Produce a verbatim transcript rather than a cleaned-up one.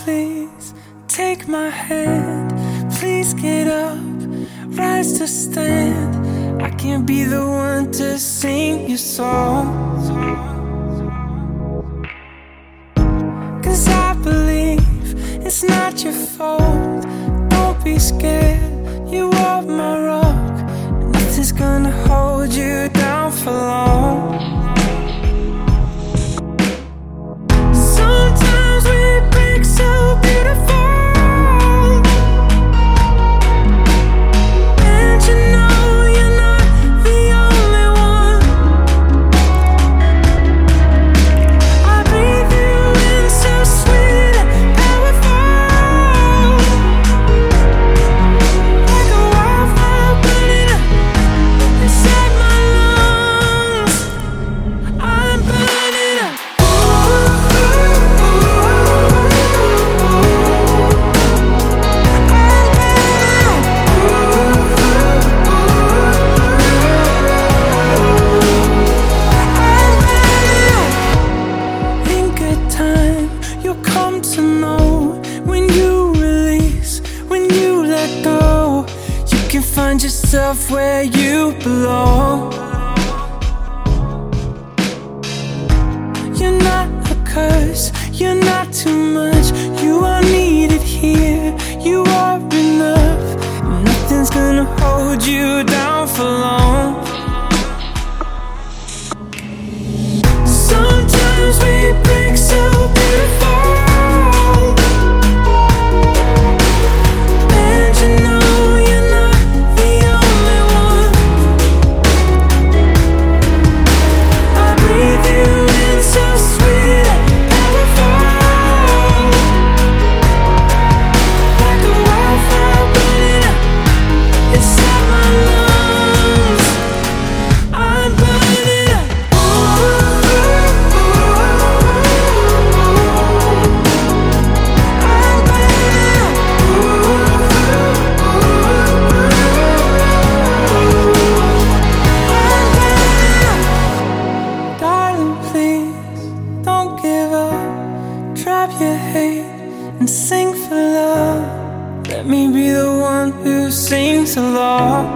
please take my hand. Please get up, rise to stand. I can't be the one to sing your song, 'cause I believe it's not your fault. Don't be scared, you are my rock. Nothing's gonna hold you down for long. Sometimes we break so beautiful, and you know you're not the only one. I breathe you in so sweet and powerful, like a wildfire burning up inside my lungs. I'm burning up. In good time, you'll come to know when you release, when you let go, you can find yourself where you belong. You're not a curse, you're not too much. You are needed here, you are enough. Nothing's gonna hold you down for long. Sometimes we break so beautiful, and you know you're not the only one. I breathe you in so sweet and powerful, like a wildfire burning up inside my lungs. I'm burning up. Darling, please don't give up. Drop your hate and sing for love. Let me be the one who sings along.